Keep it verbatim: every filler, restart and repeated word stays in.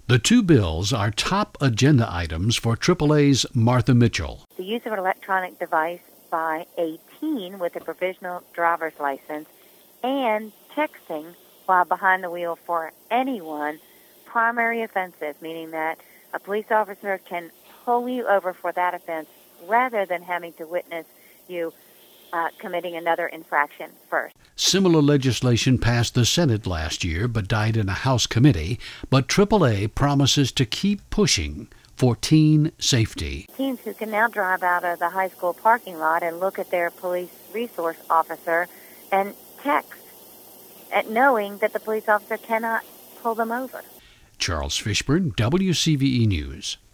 The two bills are top agenda items for triple A's Martha Mitchell. The use of an electronic device by a teen with a provisional driver's license and texting while behind the wheel for anyone, primary offenses, meaning that a police officer can pull you over for that offense rather than having to witness you uh, committing another infraction first. Similar legislation passed the Senate last year but died in a House committee, but triple A promises to keep pushing for teen safety. Teens who can now drive out of the high school parking lot and look at their police resource officer and text, at knowing that the police officer cannot pull them over. Charles Fishburne, W C V E News.